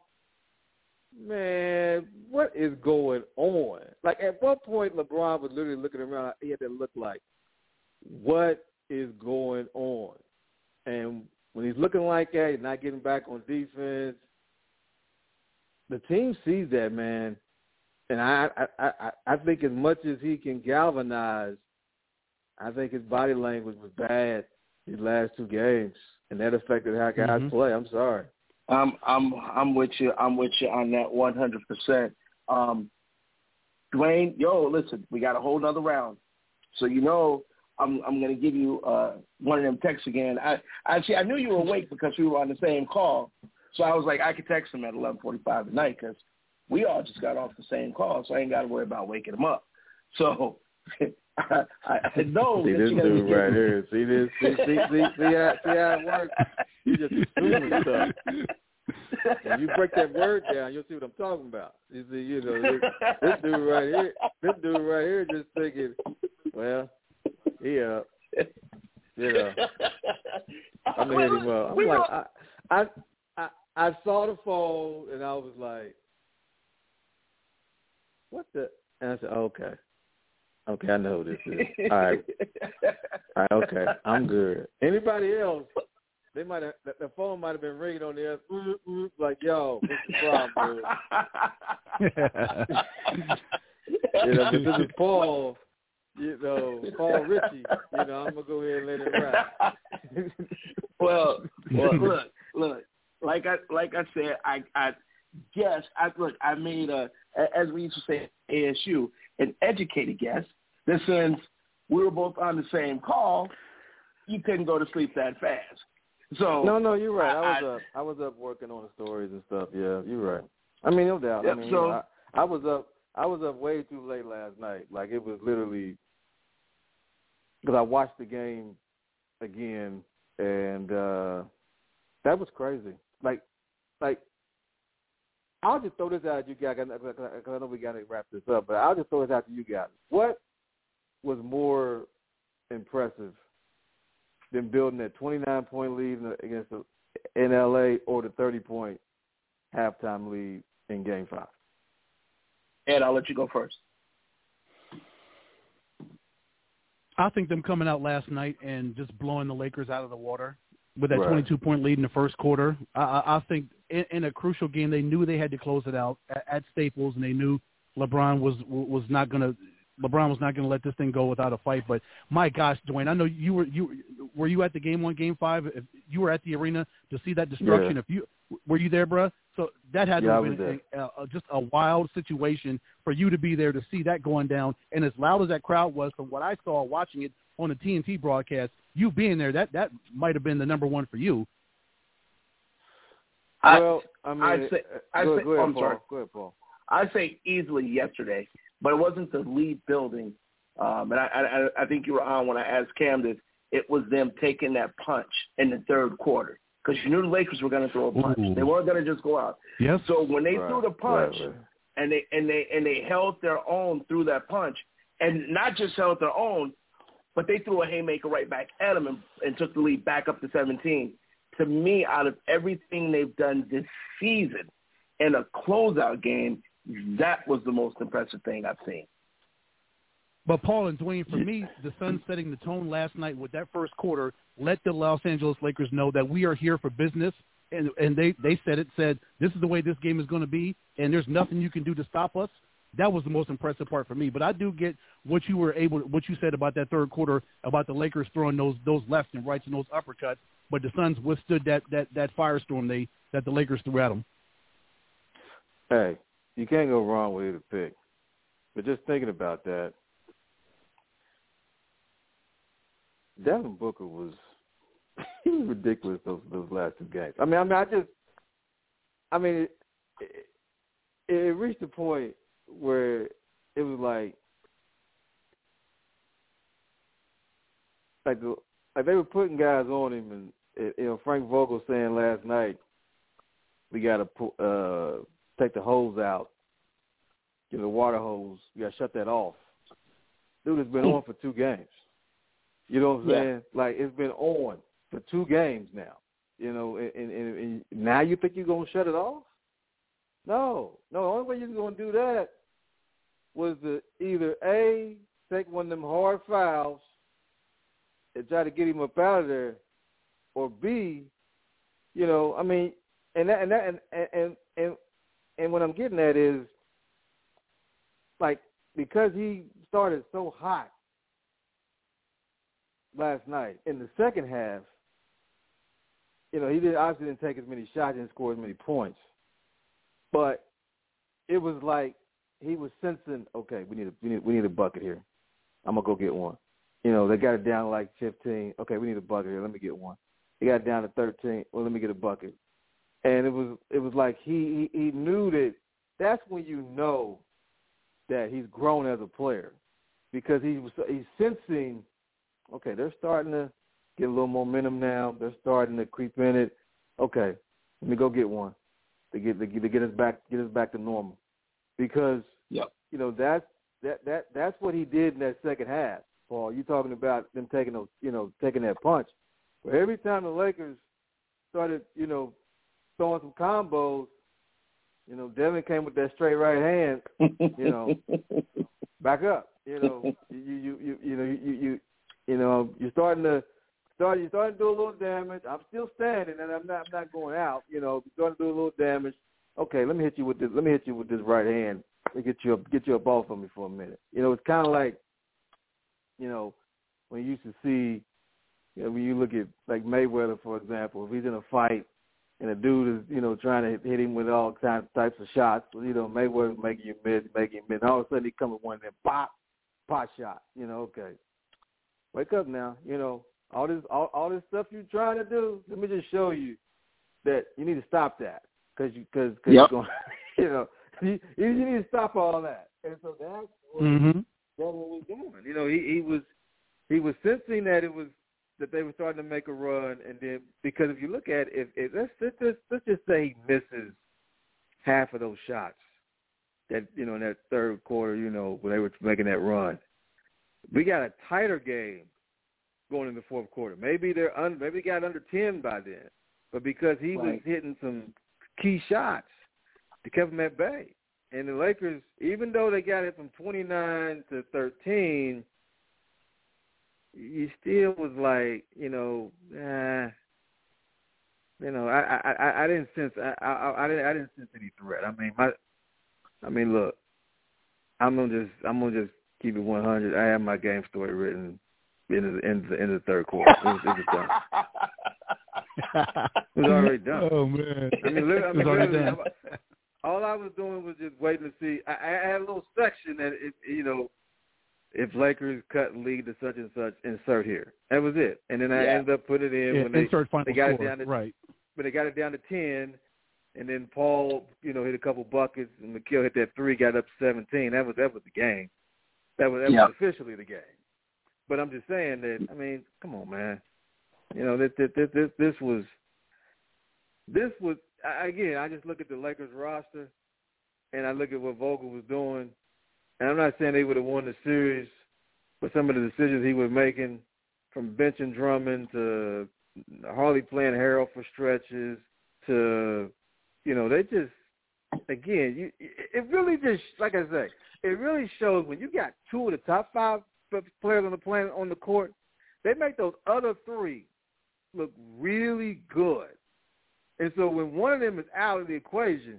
Man, what is going on? Like, at one point, LeBron was literally looking around. He had to look like, what is going on? And when he's looking like that, he's not getting back on defense. The team sees that, man. And I, I, I, I think as much as he can galvanize, I think his body language was bad these last two games, and that affected how guys mm-hmm. play. I'm sorry. I'm I'm I'm with you. I'm with you on that one hundred percent. Um, Dwayne, yo, listen, we got a whole nother round, so you know I'm I'm gonna give you uh, one of them texts again. I actually I knew you were awake because we were on the same call, so I was like I could text him at eleven forty-five at night because we all just got off the same call, so I ain't got to worry about waking him up. So I, I know. See this dude right here. See this? See, see, see, see, how, see how it works? You just assuming stuff. When you break that word down, you'll see what I'm talking about. You see, you know, this, this dude right here, this dude right here, just thinking, well, he up. You know, I'm gonna hit him up. I'm like, I, I, I, I saw the phone and I was like, what the? And I said, okay. Okay, I know who this is. All right. All right, okay. I'm good. Anybody else, they might have, the phone might have been ringing on the other, like, yo, what's the problem, dude? You know, this is Paul, you know, Paul Ritchie. You know, I'm going to go ahead and let it ride. well, well, look, look, like I, like I said, I, I guess, I look, I made a, as we used to say at A S U, an educated guess that since we were both on the same call, you couldn't go to sleep that fast. So no, no, you're right. I, I was I, up. I was up working on the stories and stuff. Yeah, you're right. I mean, no doubt. Yep, I mean, so, you know, I, I was up. I was up way too late last night. Like it was literally because I watched the game again, and uh, that was crazy. Like, like. I'll just throw this out at you guys, because I know we got to wrap this up, but I'll just throw this out to you guys. What was more impressive than building that twenty-nine point lead against the, in L A or the thirty-point halftime lead in Game five? Ed, I'll let you go first. I think them coming out last night and just blowing the Lakers out of the water with that right. twenty-two point lead in the first quarter. I, I think in, in a crucial game, they knew they had to close it out at, at Staples, and they knew LeBron was was not going to LeBron was not going to let this thing go without a fight. But my gosh, Dwayne, I know you were you were you at the game one, game five? If you were at the arena to see that destruction. Yeah. If you were you there, bro? So that had to yeah, have been a, a, just a wild situation for you to be there to see that going down. And as loud as that crowd was, from what I saw watching it on the T N T broadcast, you being there, that that might have been the number one for you. Well, I mean, I'd say, I'd go, say, go ahead, I'm Paul. sorry. Go ahead, Paul. I'd say easily yesterday, but it wasn't the lead building. Um, and I, I, I think you were on when I asked Cam this. It was them taking that punch in the third quarter because you knew the Lakers were going to throw a punch. Ooh. They weren't going to just go out. Yes. So when they Right, threw the punch right, right. and they and they and they held their own through that punch, and not just held their own, but they threw a haymaker right back at them and, and took the lead back up to seventeen. To me, out of everything they've done this season in a closeout game, that was the most impressive thing I've seen. But, Paul and Dwayne, for me, the Suns setting the tone last night with that first quarter let the Los Angeles Lakers know that we are here for business. And, and they, they said it, said, this is the way this game is going to be, and there's nothing you can do to stop us. That was the most impressive part for me. But I do get what you were able, what you said about that third quarter, about the Lakers throwing those those lefts and rights and those uppercuts. But the Suns withstood that that that firestorm they that the Lakers threw at them. Hey, you can't go wrong with either pick. But just thinking about that, Devin Booker was he was ridiculous those those last two games. I mean, I mean, I just, I mean, it, it, it reached a point where it was like, like the like they were putting guys on him, and you know Frank Vogel saying last night, we got to uh, take the hose out, you know, the water hose. We got to shut that off. Dude, it's been on for two games. You know what I'm saying? Yeah. Like it's been on for two games now. You know, and, and, and now you think you're gonna shut it off? No, no. The only way you're gonna do that was to either A, take one of them hard fouls and try to get him up out of there, or B, you know, I mean, and that and that and and and and what I'm getting at is, like, because he started so hot last night in the second half, you know, he did obviously didn't take as many shots and score as many points, but it was like he was sensing, okay, we need a we need we need a bucket here. I'm gonna go get one. You know, they got it down to like fifteen. Okay, we need a bucket here. Let me get one. They got it down to thirteen. Well, let me get a bucket. And it was it was like he, he, he knew that that's when you know that he's grown as a player, because he was he's sensing, okay, they're starting to get a little momentum now. They're starting to creep in it. Okay, let me go get one to get to get, to get us back get us back to normal, because yep. you know that's that that that's what he did in that second half. Paul, you talking about them taking those, you know, taking that punch. But every time the Lakers started, you know, throwing some combos, you know, Devin came with that straight right hand, you know, back up. You know, you you you you know you you you know you're starting to start you're starting to do a little damage. I'm still standing and I'm not I'm not going out. You know, you're starting to do a little damage. Okay, let me hit you with this. Let me hit you with this right hand. Let me get you up, get you up off of me for a minute. You know, it's kind of like, you know, when you used to see, you know, when you look at like Mayweather, for example, if he's in a fight and a dude is, you know, trying to hit him with all kinds of types of shots, you know, Mayweather's making you miss, making you miss. And all of a sudden he comes with one of them pop, pot shot. You know, okay, wake up now. You know, all this, all, all this stuff you're trying to do. Let me just show you that you need to stop that, because you, because, because yep. you're going, you know, you, you need to stop all that. And so that's what. Mm-hmm. That's what was doing. You know, he, he was he was sensing that it was that they were starting to make a run, and then because if you look at it, if, if let's, let's just let's just say he misses half of those shots that, you know, in that third quarter, you know, when they were making that run, we got a tighter game going in the fourth quarter. Maybe they're un, maybe they got under ten by then, but because he right. was hitting some key shots to keep them at bay. And the Lakers, even though they got it from twenty-nine to thirteen, you still was like, you know, eh, you know, I, I, I didn't sense, I, I, I didn't, I didn't sense any threat. I mean, my, I mean, look, I'm gonna just, I'm gonna just keep it one hundred, I have my game story written in the end of the, end of the third quarter. It was, it was done. It was already done. Oh, man. I mean, literally, I mean, it was already literally done. all I was doing was just waiting to see. I, I had a little section that, it, you know, if Lakers cut lead to such and such, insert here. That was it. And then I yeah. ended up putting it in yeah, when they, insert final they got score. it down to right. But they got it down to ten, and then Paul, you know, hit a couple buckets, and McHale hit that three, got up to seventeen. That was that was the game. That was that yep. was officially the game. But I'm just saying that. I mean, come on, man. You know, this this this this was this was again. I just look at the Lakers roster, and I look at what Vogel was doing, and I'm not saying they would have won the series, but some of the decisions he was making, from benching Drummond to hardly playing Harold for stretches to, you know, they just, again, you, it really just, like I say, it really shows when you got two of the top five players on the planet on the court, they make those other three look really good. And so when one of them is out of the equation,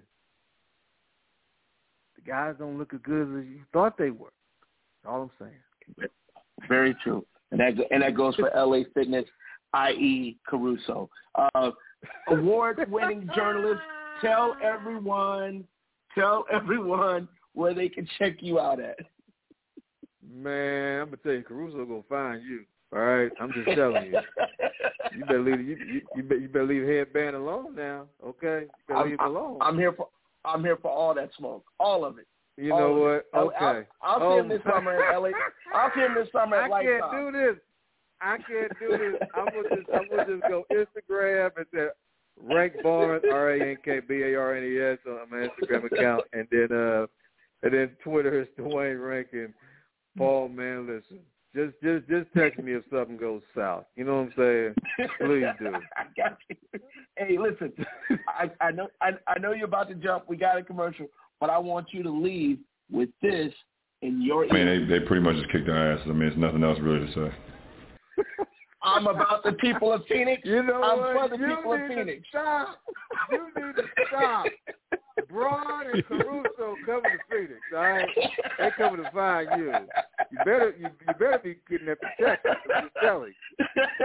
the guys don't look as good as you thought they were. That's all I'm saying. Very true. And that, and that goes for L A Fitness, that is. Caruso. Uh, award-winning journalist, tell everyone, tell everyone where they can check you out at. Man, I'm going to tell you, Caruso going to find you. All right? I'm just telling you. You better leave you, you, you, better, you better leave headband alone now, okay? You better I'm, leave it alone. I'm here for I'm here for all that smoke, all of it. You know what? I'll, Okay. I'll, I'll oh, see him this summer in L A. I'll see him this summer at I can't Lifetime. do this. I can't do this. I'm gonna just I'm gonna just go Instagram and say Rank Barnes, R A N K B A R N E S on my Instagram account, and then uh and then Twitter is Dwayne Rankin. Paul, man, listen. Just just just text me if something goes south. You know what I'm saying? Please do. I got you. Hey, listen, I, I know I, I know you're about to jump. We got a commercial, but I want you to leave with this in your ear. I mean, they, they pretty much just kicked their asses. I mean, there's nothing else really to say. I'm about the people of Phoenix. You know I'm what? for the you people of need Phoenix. To stop. You need to stop. Braun and Caruso coming to Phoenix, all right? They coming to find you. You better you, you better be getting that protection. I'm just telling you.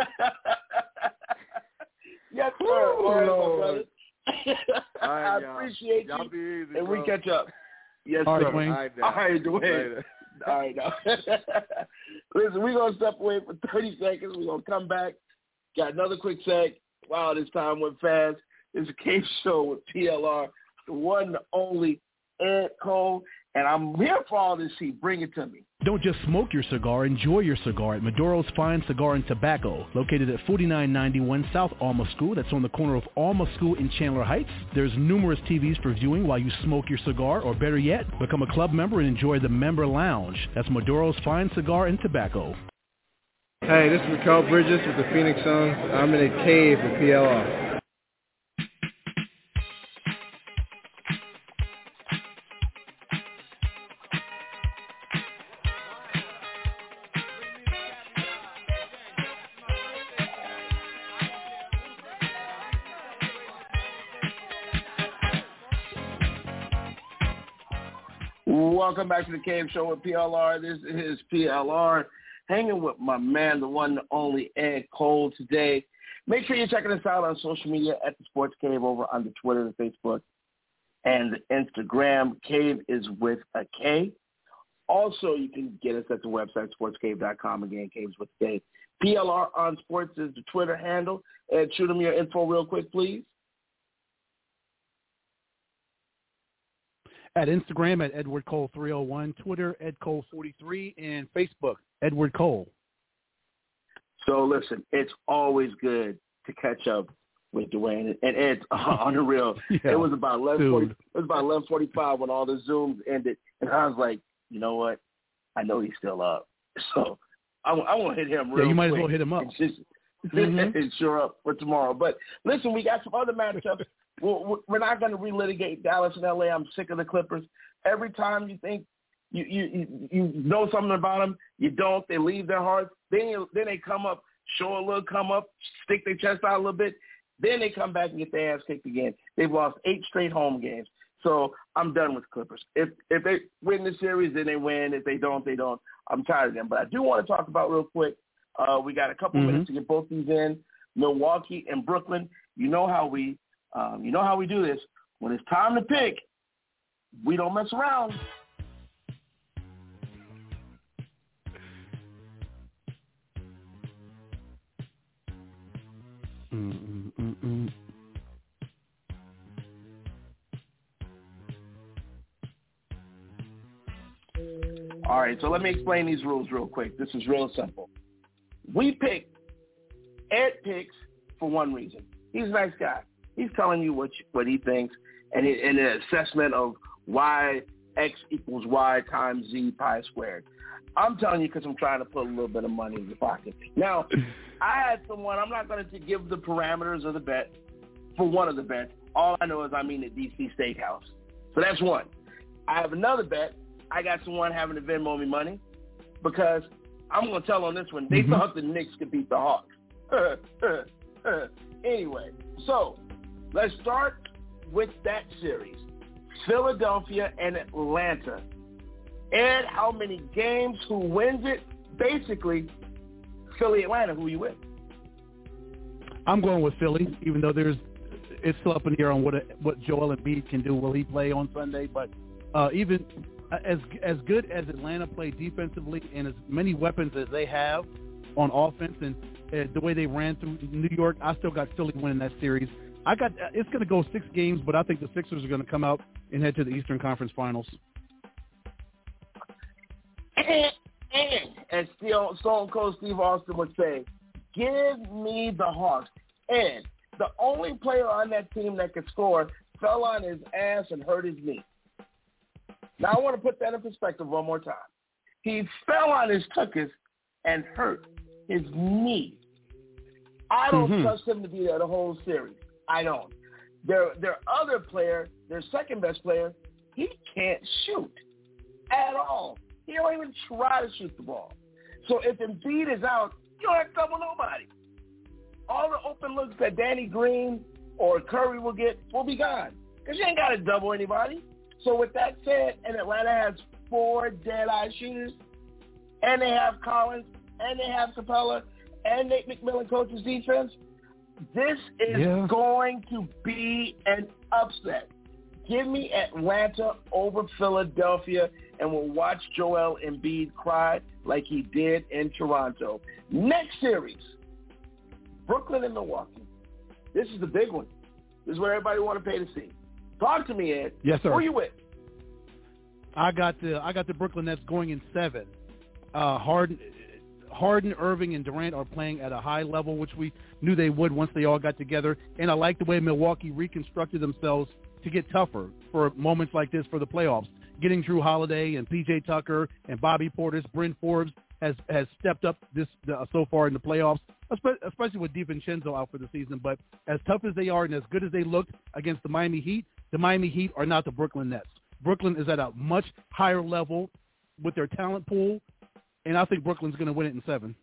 Yes, sir. All right, Lord. my brother. All right, I y'all. appreciate y'all you. Be easy, and bro. we catch up. Yes, All sir. right, Dwayne. All right, All right, Dwayne. Later. All right, now. Listen, we're going to step away for thirty seconds. We're going to come back. Got another quick seg. Wow, this time went fast. It's a Cave Show with P L R, the one, the only Ed Cole. And I'm here for all this heat. Bring it to me. Don't just smoke your cigar, enjoy your cigar at Maduro's Fine Cigar and Tobacco, located at forty-nine ninety-one South Alma School. That's on the corner of Alma School and Chandler Heights. There's numerous T Vs for viewing while you smoke your cigar, or better yet, become a club member and enjoy the member lounge. That's Maduro's Fine Cigar and Tobacco. Hey, this is Mikal Bridges with the Phoenix Suns. I'm in a cave with P L R. Welcome back to the Cave Show with P L R. This is P L R, hanging with my man, the one, the only Ed Cole today. Make sure you're checking us out on social media at the Sports Cave over on the Twitter, the Facebook, and the Instagram. Cave is with a K. Also, you can get us at the website, sports cave dot com. Again, Caves with a K. P L R on Sports is the Twitter handle. Ed, shoot them your info real quick, please. At Instagram at Edward Cole three oh one, Twitter Ed Cole forty-three, and Facebook Edward Cole. So listen, it's always good to catch up with Dwayne and Ed on the real. Yeah, it was about eleven forty. dude. It was about eleven forty-five when all the Zooms ended, and I was like, you know what? I know he's still up, so I, I want to hit him real Yeah, you might quick as well hit him up. and just Mm-hmm. and sure up for tomorrow. But listen, we got some other matchups. We're, we're not going to relitigate Dallas and L A. I'm sick of the Clippers. Every time you think you you you know something about them, you don't. They leave their hearts. Then then they come up, show a little come up, stick their chest out a little bit. Then they come back and get their ass kicked again. They've lost eight straight home games. So I'm done with Clippers. If if they win the series, then they win. If they don't, they don't. I'm tired of them. But I do want to talk about real quick. Uh, we got a couple mm-hmm. minutes to get both these in. Milwaukee and Brooklyn. You know how we, um, you know how we do this. When it's time to pick, we don't mess around. Mm-mm-mm-mm. All right, so let me explain these rules real quick. This is real simple. We pick, Ed picks for one reason. He's a nice guy. He's telling you what you, what he thinks, and it, and an assessment of why X equals Y times Z pi squared. I'm telling you because I'm trying to put a little bit of money in your pocket. Now, I had someone, I'm not going to give the parameters of the bet for one of the bets. All I know is I mean at D C Steakhouse. So that's one. I have another bet. I got someone having to Venmo me money because I'm going to tell on this one. They mm-hmm. thought the Knicks could beat the Hawks. Anyway, so let's start with that series. Philadelphia and Atlanta. And how many games, who wins it? Basically, Philly, Atlanta, who you with? I'm going with Philly, even though there's it's still up in the air on what what Joel Embiid can do. Will he play on Sunday? But uh, even as as good as Atlanta played defensively and as many weapons as they have on offense and uh, the way they ran through New York, I still got Philly winning that series. I got it's going to go six games, but I think the Sixers are going to come out and head to the Eastern Conference Finals. And, and as Stone Cold Steve Austin would say, give me the Hawks. And the only player on that team that could score fell on his ass and hurt his knee. Now, I want to put that in perspective one more time. He fell on his tuchus and hurt his knee. I don't mm-hmm. trust him to be there the whole series. I don't. Their their other player, their second best player, he can't shoot at all. He don't even try to shoot the ball. So if Embiid is out, you don't have to double nobody. All the open looks that Danny Green or Curry will get will be gone because you ain't got to double anybody. So with that said, and Atlanta has four dead-eye shooters, and they have Collins, and they have Capella, and Nate McMillan coaches defense, this is yeah. going to be an upset. Give me Atlanta over Philadelphia, and we'll watch Joel Embiid cry like he did in Toronto. Next series, Brooklyn and Milwaukee. This is the big one. This is what everybody want to pay to see. Talk to me, Ed. Yes, sir. Who are you with? I got the I got the Brooklyn Nets going in seven. Uh, Harden, Harden, Irving, and Durant are playing at a high level, which we knew they would once they all got together. And I like the way Milwaukee reconstructed themselves to get tougher for moments like this for the playoffs. Getting Drew Holiday and P J Tucker and Bobby Portis, Bryn Forbes has, has stepped up this uh, so far in the playoffs, especially with DiVincenzo out for the season. But as tough as they are and as good as they looked against the Miami Heat, the Miami Heat are not the Brooklyn Nets. Brooklyn is at a much higher level with their talent pool, and I think Brooklyn's going to win it in seven.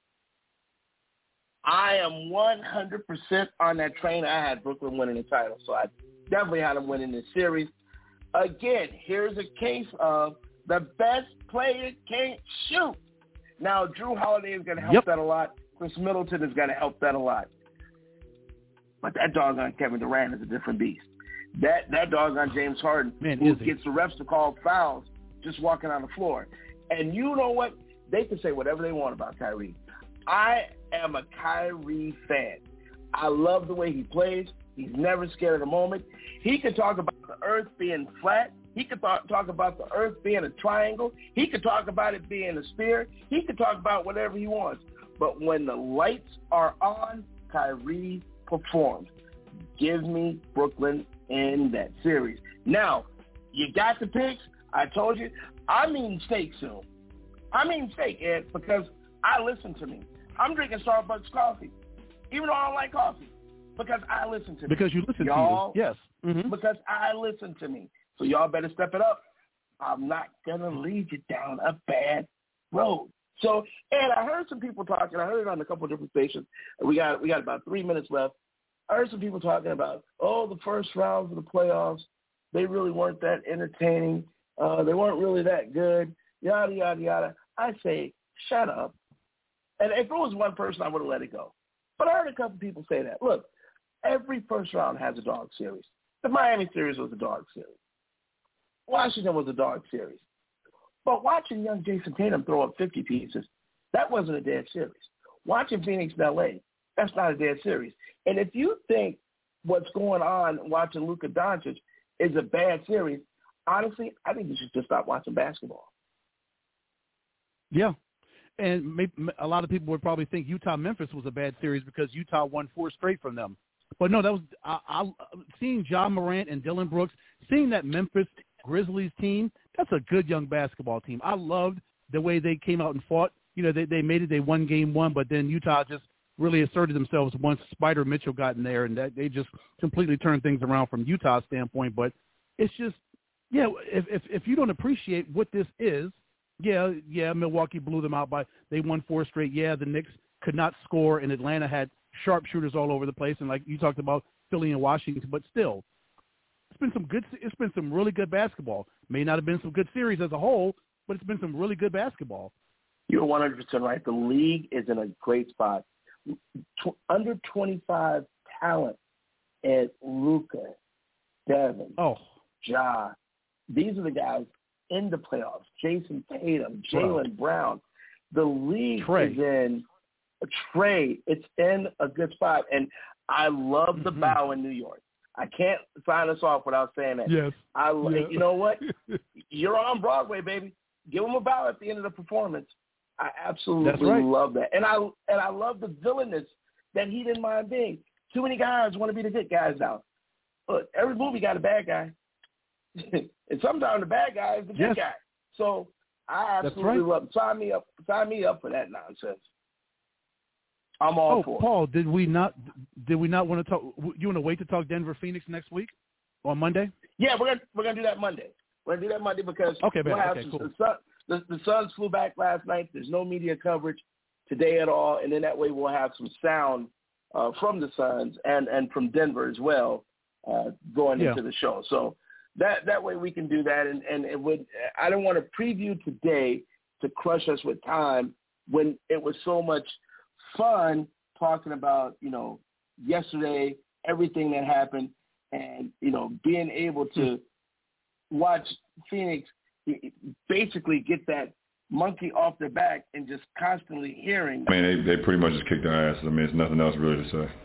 I am one hundred percent on that train. I had Brooklyn winning the title, so I definitely had them winning this series. Again, here's a case of the best player can't shoot. Now, Drew Holiday is going to help yep. that a lot. Chris Middleton is going to help that a lot. But that doggone Kevin Durant is a different beast. That that doggone James Harden, Man, who gets the refs to call fouls just walking on the floor. And you know what? They can say whatever they want about Kyrie. I am a Kyrie fan. I love the way he plays. He's never scared of the moment. He could talk about the earth being flat. He could talk, talk about the earth being a triangle. He could talk about it being a sphere. He could talk about whatever he wants. But when the lights are on, Kyrie performs. Give me Brooklyn in that series. Now, you got the picks. I told you. I mean steak soon. I mean steak, Ed, because I listen to me. I'm drinking Starbucks coffee, even though I don't like coffee, because I listen to me. Because you listen y'all, to you. Yes. Mm-hmm. Because I listen to me. So y'all better step it up. I'm not going to lead you down a bad road. So, and I heard some people talking. I heard it on a couple of different stations. We got we got about three minutes left. I heard some people talking about, oh, the first rounds of the playoffs, They really weren't that entertaining. Uh, they weren't really that good, yada, yada, yada. I say, shut up. And if it was one person, I would have let it go. But I heard a couple people say that. Look, every first round has a dog series. The Miami series was a dog series. Washington was a dog series. But watching young Jason Tatum throw up fifty pieces, that wasn't a dead series. Watching Phoenix and L A, that's not a dead series. And if you think what's going on watching Luka Doncic is a bad series, honestly, I think you should just stop watching basketball. Yeah. And maybe a lot of people would probably think Utah-Memphis was a bad series because Utah won four straight from them. But no, that was I, I, seeing Ja Morant and Dillon Brooks, seeing that Memphis Grizzlies team, that's a good young basketball team. I loved the way they came out and fought. You know, they, they made it, they won game one, but then Utah just really asserted themselves once Spider Mitchell got in there, and that they just completely turned things around from Utah's standpoint. But it's just, yeah, if if, if you don't appreciate what this is, yeah, yeah, Milwaukee blew them out by, they won four straight. Yeah, the Knicks could not score, and Atlanta had sharpshooters all over the place, and like you talked about Philly and Washington, but still, it's been some good, it's been some really good basketball. May not have been some good series as a whole, but it's been some really good basketball. You're one hundred percent right. The league is in a great spot. Tw- under twenty-five talent at Luka, Devin, oh, Ja. These are the guys in the playoffs. Jason Tatum, Jaylen Brown. The league Trey. is in a Trey. It's in a good spot. And I love the mm-hmm. bow in New York. I can't sign us off without saying that. Yes. I, yeah. You know what? You're on Broadway, baby. Give them a bow at the end of the performance. I absolutely right. love that. And I and I love the villainous that he didn't mind being. Too many guys want to be the good guys now. Look, every movie got a bad guy. And sometimes the bad guy is the good yes. guy. So I absolutely right. love it. Sign me up. Sign me up for that nonsense. I'm all oh, for it. Paul, did we not did we not want to talk? You want to wait to talk Denver Phoenix next week on Monday? Yeah, we're gonna we're gonna do that Monday. We're gonna do that Monday because okay, we'll have okay, some, cool. the, Sun, the, the Suns flew back last night. There's no media coverage today at all, and then that way we'll have some sound uh, from the Suns and, and from Denver as well uh, going yeah. into the show. So that that way we can do that, and, and it would. I don't want to preview today to crush us with time when it was so much fun talking about, you know, yesterday, everything that happened, and, you know, being able to watch Phoenix basically get that monkey off their back and just constantly hearing. I mean, they, they pretty much just kicked their asses. I mean, there's nothing else really to say.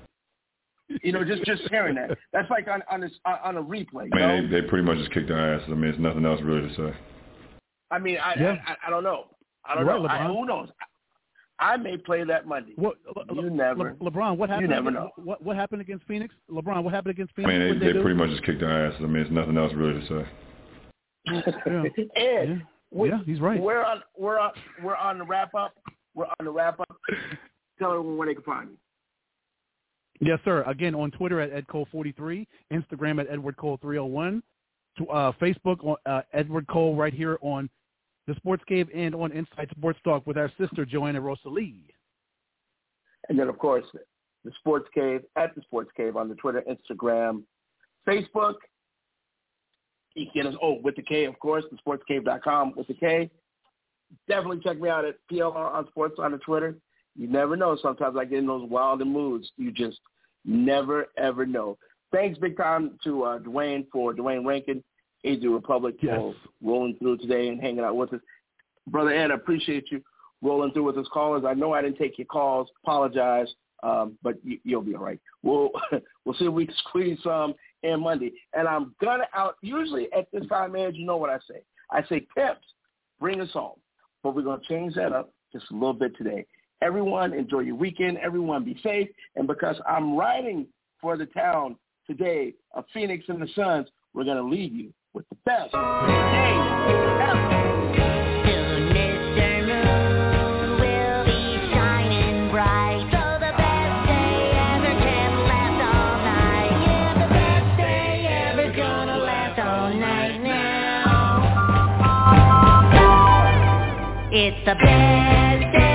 You know, just, just hearing that. That's like on on, this, on a replay. I mean, know? they, they pretty much just kicked their asses. I mean, there's nothing else really to say. I mean, I yeah. I, I, I don't know. I don't You're know. right, I, who knows? I may play that Monday. What, you Le, never. Le, LeBron, what happened? You never against, know. What, what happened against Phoenix? LeBron, what happened against Phoenix? I mean, they, they, they pretty do? much just kicked their asses. I mean, there's nothing else really to say. yeah. Ed, yeah. we, yeah, he's right. We're on. We're on. We're on the wrap up. We're on the wrap up. Tell everyone where they can find me. Yes, sir. Again, on Twitter at Ed Cole forty-three, Instagram at Edward Cole three oh one, to, uh, Facebook on uh, Edward Cole right here on the Sports Cave and on Inside Sports Talk with our sister Joanna Rosalie. And then, of course, the Sports Cave at the Sports Cave on the Twitter, Instagram, Facebook. You can get us, oh, with the K, of course, the sports cave dot com with the K. Definitely check me out at P L R on Sports on the Twitter. You never know. Sometimes I get in those wild moods. You just never, ever know. Thanks big time to uh, Dwayne for Dwayne Rankin, A Z Republic, yes. for rolling through today and hanging out with us. Brother Ed, I appreciate you rolling through with us callers. I know I didn't take your calls. Apologize, um, but you, you'll be all right. We'll we'll see if we can squeeze some in Monday. And I'm gonna out. Usually at this time, Ed, you know what I say. I say, Pips, bring us home. But we're gonna change that up just a little bit today. Everyone, enjoy your weekend. Everyone, be safe. And because I'm riding for the town today of Phoenix and the Suns, we're gonna leave you with the best day ever. It's the best day.